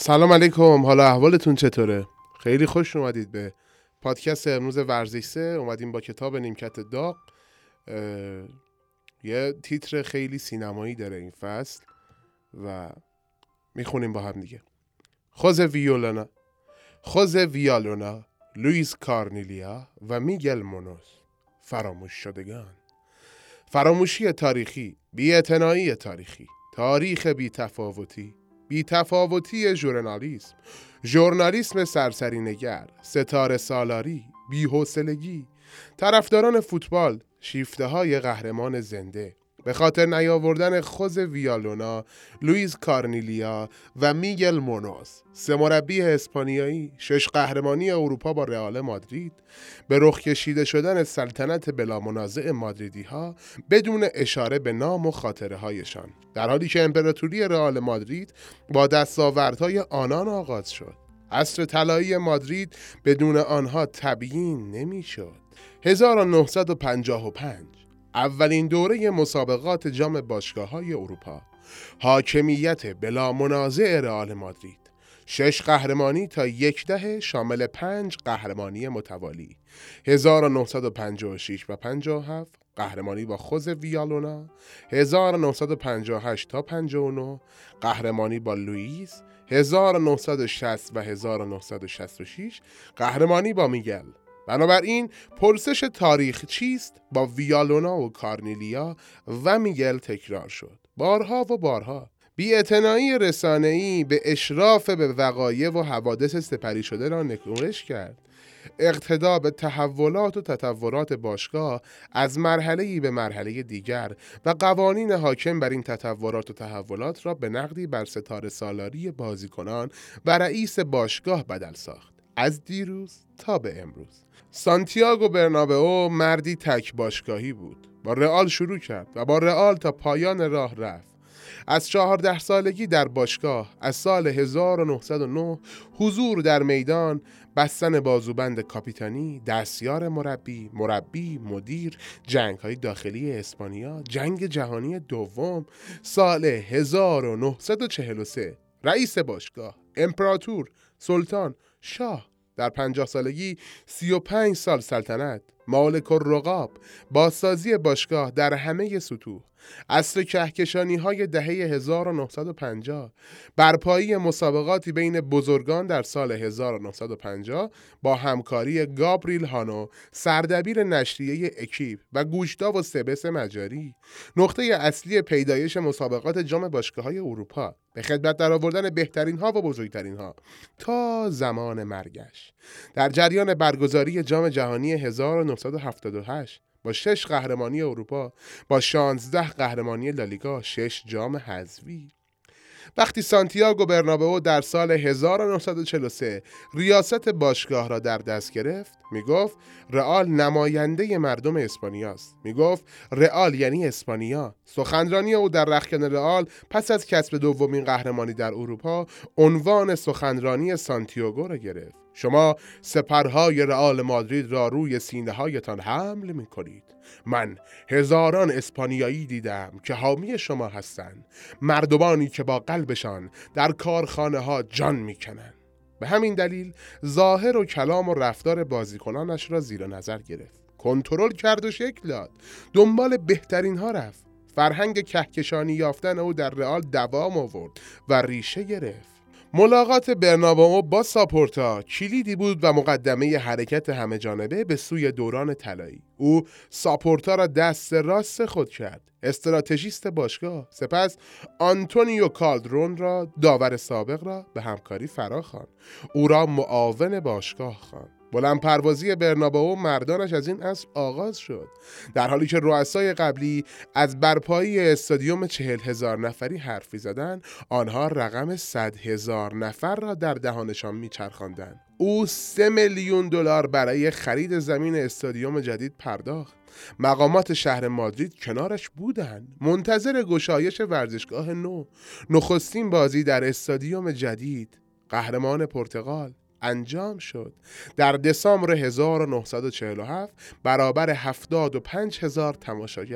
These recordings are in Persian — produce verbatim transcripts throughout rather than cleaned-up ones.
سلام علیکم، حالا احوالتون چطوره؟ خیلی خوش اومدید به پادکست امروز ورزش سه. اومدیم با کتاب نیمکت داغ. یه تیتر خیلی سینمایی داره این فصل و میخونیم با هم دیگه. خوزه ویولونا خوزه ویالونا لوئیس کارنیلیا و میگل مونوز. فراموش شدگان. فراموشی تاریخی، بی‌اعتنایی تاریخی، تاریخ بی‌تفاوتی، بی‌تفاوتی ژورنالیسم، ژورنالیسم سرسری نگر، ستاره سالاری، بی‌حوصلگی، طرفداران فوتبال، شیفته های قهرمان زنده، به خاطر نیاوردن خوز ویالونا، لوئیس کارنیلیا و میگل مونوز، سه مربی اسپانیایی، شش قهرمانی اروپا با رئال مادرید، به رخ کشیده شدن سلطنت بلا منازع مادریدی ها بدون اشاره به نام و خاطره هایشان، در حالی که امپراتوری رئال مادرید با دستاوردهای آنان آغاز شد. عصر طلایی مادرید بدون آنها تبیین نمیشد. هزار و نهصد و پنجاه و پنج اولین دوره مسابقات جام باشگاه‌های اروپا، حاکمیت بلا منازع رئال مادرید، شش قهرمانی تا یک دهه شامل پنج قهرمانی متوالی، هزار و نهصد و پنجاه و شش و پنجاه و هفت قهرمانی با خوز ویالونا، هزار و نهصد و پنجاه و هشت تا پنجاه و نه قهرمانی با لوئیس، هزار و نهصد و شصت و هزار و نهصد و شصت و شش قهرمانی با میگل. بنابراین پرسش تاریخ چیست با ویالونا و کارنیلیا و میگل تکرار شد بارها و بارها. بی‌اعتنایی رسانه‌ای به اشراف به وقایع و حوادث سپری شده را نگوش کرد. اقتدا به تحولات و تطورات باشگاه از مرحله‌ای به مرحله دیگر و قوانین حاکم بر این تطورات و تحولات را به نقدی بر ستاره سالاری بازیکنان و رئیس باشگاه بدل ساخت. از دیروز تا به امروز سانتیاگو برنابئو مردی تک باشگاهی بود. با رئال شروع کرد و با رئال تا پایان راه رفت. از چهارده سالگی در باشگاه، از سال هزار و نهصد و نه حضور در میدان، بستن بازوبند کاپیتانی، دستیار مربی، مربی، مدیر، جنگ‌های داخلی اسپانیا، جنگ جهانی دوم، سال هزار و نهصد و چهل و سه رئیس باشگاه، امپراتور، سلطان، شاه. در پنجاه سالگی سی و پنج سال سلطنت، مالک الرقاب، بازسازی باشگاه در همه سطوح، عصر کهکشانی های دهه هزار و نهصد و پنجاه، برپایی مسابقاتی بین بزرگان در سال هزار و نهصد و پنجاه با همکاری گابریل هانو، سردبیر نشریه اکیپ و گوشتا و سبس مجاری، نقطه اصلی پیدایش مسابقات جام باشگاه‌های اروپا، به خدمت در آوردن بهترین ها و بزرگترین ها تا زمان مرگش. در جریان برگزاری جام جهانی هزار و نهصد و هفتاد و هشت با شش قهرمانی اروپا، با شانزده قهرمانی لالیگا، شش جام حذفی. وقتی سانتیاگو برنابئو در سال هزار و نهصد و چهل و سه ریاست باشگاه را در دست گرفت، می گفت رئال نماینده مردم اسپانیاست. می گفت رئال یعنی اسپانیا. سخنرانی او در رختکن رئال پس از کسب دومین قهرمانی در اروپا عنوان سخنرانی سانتیاگو را گرفت. شما سپرهای رئال مادرید را روی سینه هایتان حمل می کنید. من هزاران اسپانیایی دیدم که حامی شما هستند، مردمانی که با قلبشان در کارخانه ها جان می کنند. به همین دلیل ظاهر و کلام و رفتار بازیکنانش را زیر نظر گرفت، کنترل کرد و شکل داد، دنبال بهترین ها رفت. فرهنگ کهکشانی یافتن او در رئال دوام آورد و ریشه گرفت. ملاقات برنابئو با ساپورتا کلیدی بود و مقدمه حرکت همه جانبه به سوی دوران طلایی. او ساپورتا را دست راست خود کرد، استراتژیست باشگاه. سپس آنتونیو کالدرون را، داور سابق را، به همکاری فراخواند. او را معاون باشگاه خواند. بلند پروازی برنابئو مردانش از این اصل آغاز شد. در حالی که رؤسای قبلی از برپایی استادیوم چهل هزار نفری حرفی زدند، آنها رقم صد هزار نفر را در دهانشان میچرخاندند. او سه میلیون دلار برای خرید زمین استادیوم جدید پرداخت. مقامات شهر مادرید کنارش بودند، منتظر گشایش ورزشگاه نو. نخستین بازی در استادیوم جدید، قهرمان پرتغال، انجام شد. در دسامبر هزار و نهصد و چهل و هفت برابر هفتاد و پنج هزار تماشاگر.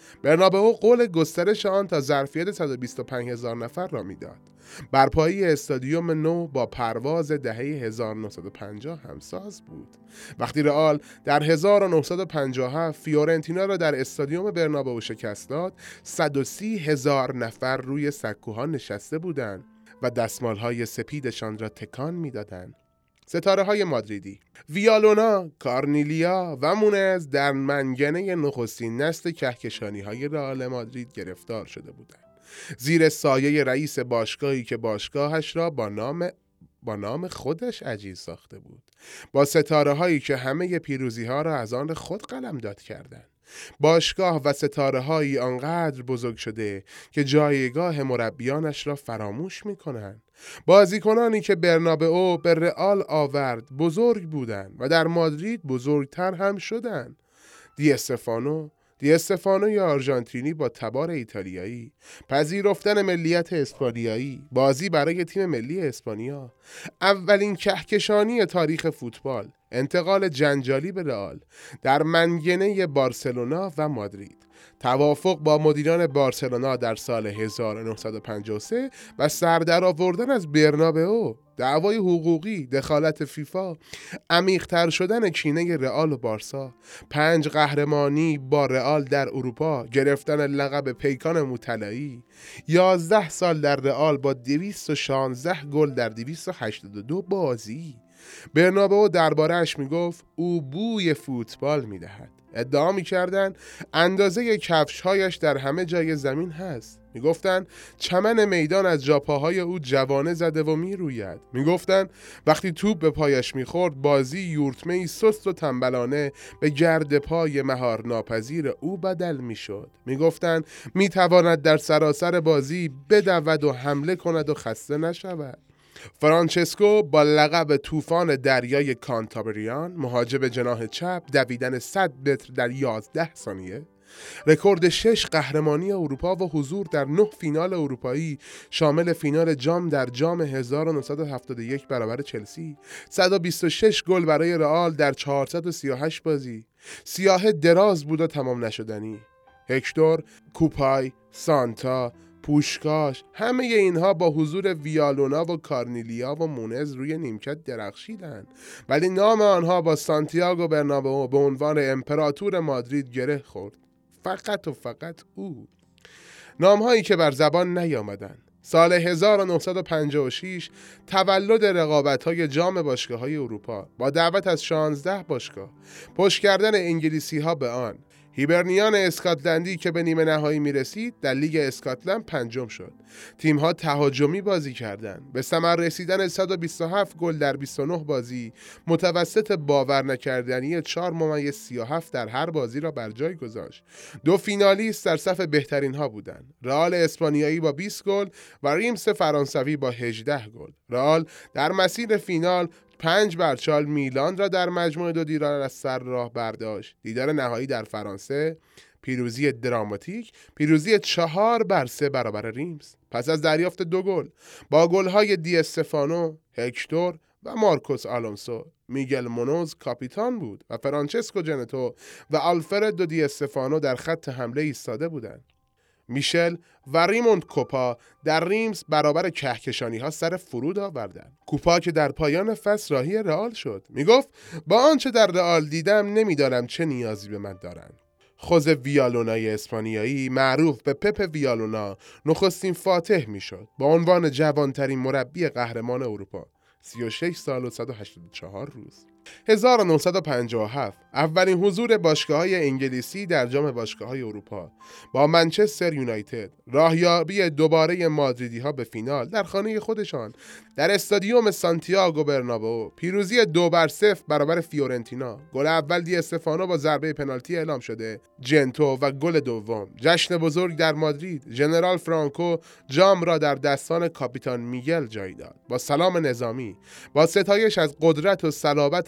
برنابئو قول گسترش آن تا ظرفیت صد و بیست و پنج هزار نفر را میداد. برپایی استادیوم نو با پرواز دهه هزار و نهصد و پنجاه همساز بود. وقتی رئال در هزار و نهصد و پنجاه و هفت فیورنتینا را در استادیوم برنابئو شکست داد، صد و سی هزار نفر روی سکوها نشسته بودند و دستمالهای سپیدشان را تکان میدادند. ستاره های مادریدی ویالونا، کارنیلیا و مونز در منگنه نخستین نسل کهکشانی های رئال مادرید گرفتار شده بودند، زیر سایه رئیس باشگاهی که باشگاهش را با نام با نام خودش عجیز ساخته بود، با ستاره هایی که همه پیروزی ها را از آن خود قلمداد کردند. باشگاه و ستاره هایی آنقدر بزرگ شده که جایگاه مربیانش را فراموش می کنند. بازیکنانی که برنابئو به رئال آورد بزرگ بودند و در مادرید بزرگتر هم شدند. دی استفانو دی استفانوی آرژانتینی با تبار ایتالیایی، پذیرفتن ملیت اسپانیایی، بازی برای تیم ملی اسپانیا، اولین کهکشانی تاریخ فوتبال، انتقال جنجالی به رئال در منگنه بارسلونا و مادرید، توافق با مدیران بارسلونا در سال هزار و نهصد و پنجاه و سه و سردر آوردن از برنابئو، دعوای حقوقی، دخالت فیفا، عمیق‌تر شدن کینه رئال و بارسا، پنج قهرمانی با رئال در اروپا، گرفتن لقب پیکان مطلعی، یازده سال در رئال با دویست و شانزده گل در دویست و هشتاد و دو بازی. برنابئو درباره‌اش میگفت او بوی فوتبال میدهد. ادعا میکردن اندازه کفش‌هایش در همه جای زمین هست. میگفتن چمن میدان از جاپاهای او جوانه زده و میروید. میگفتن وقتی توپ به پایش میخورد بازی یورتمه‌ای سست و تنبلانه به گرد پای مهار ناپذیر او بدل میشد. میگفتن میتواند در سراسر بازی بدود و حمله کند و خسته نشود. فرانچسکو با لقب طوفان دریای کانتابریان، مهاجم جناح چپ، دویدن صد متر در یازده ثانیه، رکورد شش قهرمانی اروپا و حضور در نه فینال اروپایی شامل فینال جام در جام هزار و نهصد و هفتاد و یک برابر چلسی، صد و بیست و شش گل برای رئال در چهارصد و سی و هشت بازی، سیاه دراز بود و تمام نشدنی. هکتور، کوپای، سانتا، پوشکاش، همه اینها با حضور ویالونا و کارنیلیا و مونز روی نیمکت درخشیدند، ولی نام آنها با سانتیاگو برنابئو به عنوان امپراتور مادرید گره خورد. فقط و فقط او. نامهایی که بر زبان نیامدند. سال هزار و نهصد و پنجاه و شش تولد رقابت‌های جام باشگاه‌های اروپا با دعوت از شانزده باشگاه، پشت کردن انگلیسی‌ها به آن. هیبرنیان اسکاتلندی که به نیمه نهایی می رسید در لیگ اسکاتلند پنجم شد. تیم‌ها تهاجمی بازی کردند. به ثمر رسیدن صد و بیست و هفت گل در بیست و نه بازی، متوسط باور نکردنی چهار ممیز سی و هفت در هر بازی را بر جای گذاشت. دو فینالیست در صف بهترین ها بودند. رئال اسپانیایی با بیست گل و ریمس فرانسوی با هجده گل. رئال در مسیر فینال پنج برچال میلان را در مجموعه دو دیدار از سر راه برداشت. دیدار نهایی در فرانسه، پیروزی دراماتیک، پیروزی چهار بر سه برابر ریمس. پس از دریافت دو گل با گل‌های دی استفانو، هکتور و مارکوس آلونسو، میگل مونوز کاپیتان بود و فرانچسکو جنتو و آلفردو دی استفانو در خط حمله ایستاده بودند. میشل و ریموند کوپا در ریمس برابر کهکشانی ها سر فرود آوردند. کوپا که در پایان فصل راهی رئال شد میگفت با آنچه در رئال دیدم نمیدانم چه نیازی به من دارند. خوزه ویالونای اسپانیایی معروف به پپ ویالونا نخستین فاتح میشد با عنوان جوانترین مربی قهرمان اروپا، سی و شش سال و صد و هشتاد و چهار روز. هزار و نهصد و پنجاه و هفت اولین حضور باشگاه‌های انگلیسی در جام باشگاه‌های اروپا با منچستر یونایتد، راهیابی دوباره مادریدی‌ها به فینال در خانه خودشان در استادیوم سانتیاگو برنابئو، پیروزی دو بر صفر برابر فیورنتینا، گل اول دی استفانو با ضربه پنالتی اعلام شده، جنتو و گل دوم، جشن بزرگ در مادرید، ژنرال فرانکو جام را در دستان کاپیتان میگل جای داد. با سلام نظامی، با ستایش از قدرت و صلابت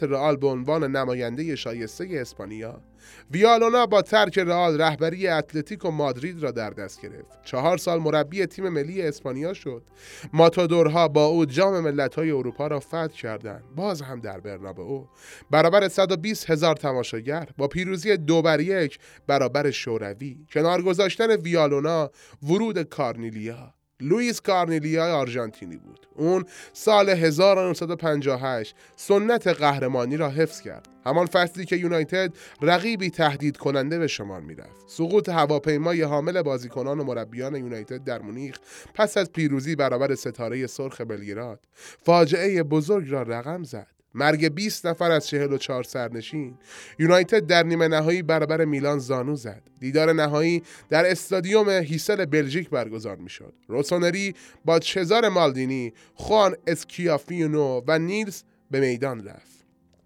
رئال به عنوان نماینده شایسته اسپانیا، ویالونا با ترک رئال رهبری اتلتیکو مادرید را در دست گرفت. چهار سال مربی تیم ملی اسپانیا شد. ماتادورها با او جام ملت‌های اروپا را فتح کردند، باز هم در برنابئو برابر صد و بیست هزار تماشاگر با پیروزی دو بر یک برابر شوروی. کنار گذاشتن ویالونا، ورود کارنیلیا. لوئیس کارنیلیا آرژانتینی بود. اون سال هزار و نهصد و پنجاه و هشت سنت قهرمانی را حفظ کرد. همان فصلی که یونایتد رقیبی تهدید کننده به شمار می‌رفت. سقوط هواپیمای حامل بازیکنان و مربیان یونایتد در مونیخ پس از پیروزی برابر ستاره سرخ بلگراد فاجعه بزرگ را رقم زد. مرگ بیست نفر از چهل و چهار سرنشین. یونایتد در نیمه نهایی برابر میلان زانو زد. دیدار نهایی در استادیوم هیسل بلژیک برگزار میشد. روسونری با چزار مالدینی، خوان اسکیافینو و نیلز به میدان رفت.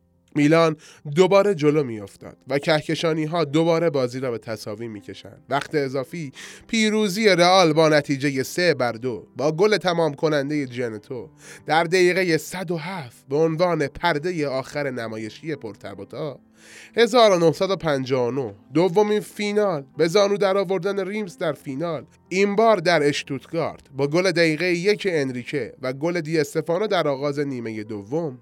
میلان دوباره جلو می افتاد و کهکشانی ها دوباره بازی را به تساوی می کشند. وقت اضافی پیروزی رئال با نتیجه سه بر دو با گل تمام کننده جنتو در دقیقه صد و هفت به عنوان پرده آخر نمایشی پرتباتا. هزار و نهصد و پنجاه و نه دومین فینال به زانو در آوردن ریمز در فینال، این بار در اشتوتگارت با گل دقیقه یک انریکه و گل دی استفانو در آغاز نیمه دوم.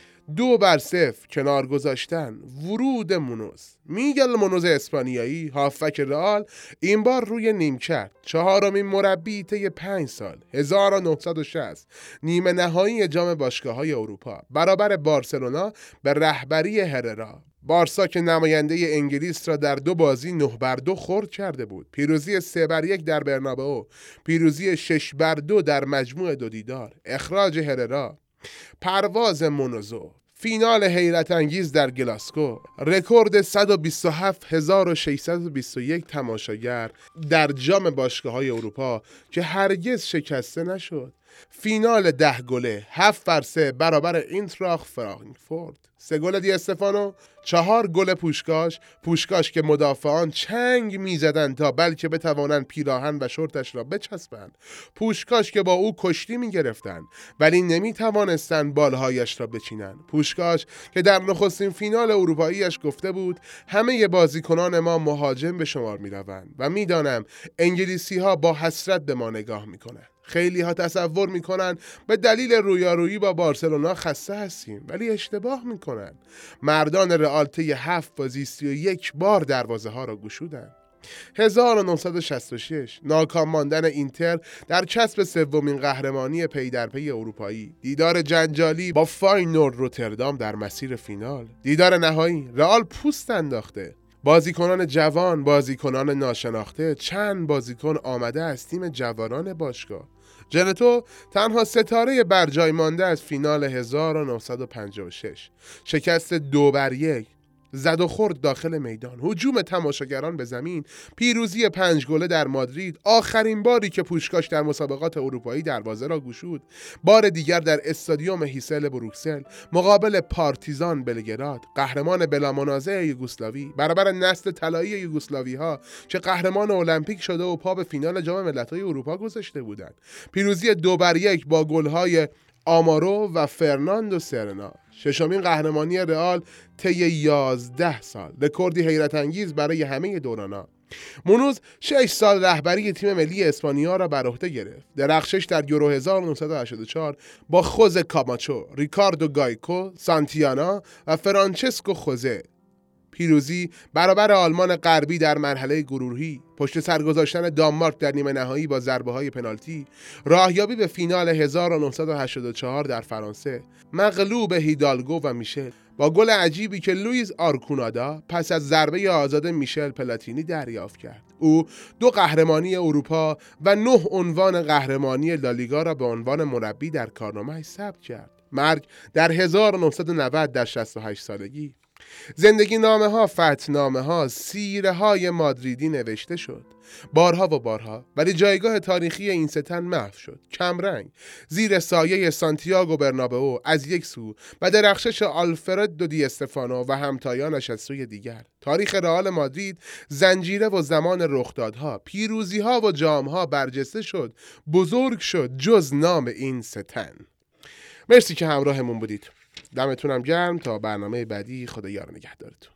دو بر صفر کنار گذاشتن ورود مونوز. میگل مونوز اسپانیایی هافک رئال این بار روی نیمکت چهارمین مربی طی پنج سال هزار و نهصد و شصت نیمه نهایی جام باشگاه‌های اروپا برابر بارسلونا به رهبری هررا. بارسا که نماینده انگلیس را در دو بازی نه بر دو خرد کرده بود. پیروزی سه بر یک در برنابئو، پیروزی شش بر دو در مجموع دو دیدار، اخراج هررا، پرواز مونوزو، فینال حیرت انگیز در گلاسکو، رکورد صد و بیست و هفت هزار و ششصد و بیست و یک تماشاگر در جام باشگاه‌های اروپا که هرگز شکسته نشد، فینال ده گله هفت بر سه برابر اینتراخت فرانکفورت، سه گل دی استفانو، چهار گل پوشکاش پوشکاش که مدافعان چنگ میزدند تا بلکه بتوانند پیراهن و شورتش را بچسبند، پوشکاش که با او کشتی میگرفتند ولی نمیتوانستند بالهایش را بچینند، پوشکاش که در نخستین فینال اروپاییش گفته بود همه بازیکنان ما مهاجم به شمار میروند و میدانم انگلیسی ها با حسرت به ما نگاه میکنند. خیلی ها تصور میکنن به دلیل رویارویی با بارسلونا خسته هستیم، ولی اشتباه میکنن. مردان رئال طی هفت بازی سی و یک بار دروازه ها را گشودند. هزار و نهصد و شصت و شش ناکام ماندن اینتر در چسب سومین قهرمانی پی در پی اروپایی، دیدار جنجالی با فاینورد روتردام در مسیر فینال، دیدار نهایی رئال پوست انداخته، بازیکنان جوان، بازیکنان ناشناخته، چند بازیکن آمده از تیم جوانان باشگاه. جنتو تنها ستاره برجای مانده از فینال هزار و نهصد و پنجاه و شش، شکست دو بر یک، زد و خورد داخل میدان، هجوم تماشاگران به زمین، پیروزی پنج گله در مادرید، آخرین باری که پوشکاش در مسابقات اروپایی دروازه را گشود، بار دیگر در استادیوم هیسل بروکسل مقابل پارتیزان بلگراد، قهرمان بلا منازع یوگسلاوی برابر نسل طلایی یوگسلاوی ها که قهرمان المپیک شده و پا به فینال جام ملت‌های اروپا گذاشته بودند، پیروزی دو بر یک با گل‌های آمارو و فرناندو سرنا، ششمین قهرمانی رئال طی یازده سال، رکوردی حیرت انگیز برای همه دورانا. مونوز شش سال رهبری تیم ملی اسپانیا را بر عهده گرفت. درخشش در یورو هزار و نهصد و هشتاد و چهار با خوزه کاماچو، ریکاردو گایکو، سانتیانا و فرانچسکو خوزه، پیروزی برابر آلمان غربی در مرحله گروهی، پشت سر گذاشتن دانمارک در نیمه نهایی با ضربه‌های پنالتی، راهیابی به فینال هزار و نهصد و هشتاد و چهار در فرانسه، مغلوب هیدالگو و میشل با گل عجیبی که لوئیس آرکونادا پس از ضربه آزاد میشل پلاتینی دریافت کرد. او دو قهرمانی اروپا و نه عنوان قهرمانی لالیگا را به عنوان مربی در کارنامه‌اش ثبت کرد. مرگ در هزار و نهصد و نود در شصت و هشت سالگی. زندگی نامه ها، فتح نامه ها، سیره های مادریدی نوشته شد بارها و بارها، ولی جایگاه تاریخی این ستن محو شد، کمرنگ زیر سایه سانتیاگو برنابئو از یک سو و درخشش آلفردو دی استفانو و همتایانش از سوی دیگر. تاریخ رئال مادرید زنجیره و زمان رخدادها، پیروزیها و جامها برجسته شد، بزرگ شد جز نام این ستن. مرسی که همراهمون بودید. دمتونم گرم. تا برنامه بعدی، خدا یار نگهدارتون.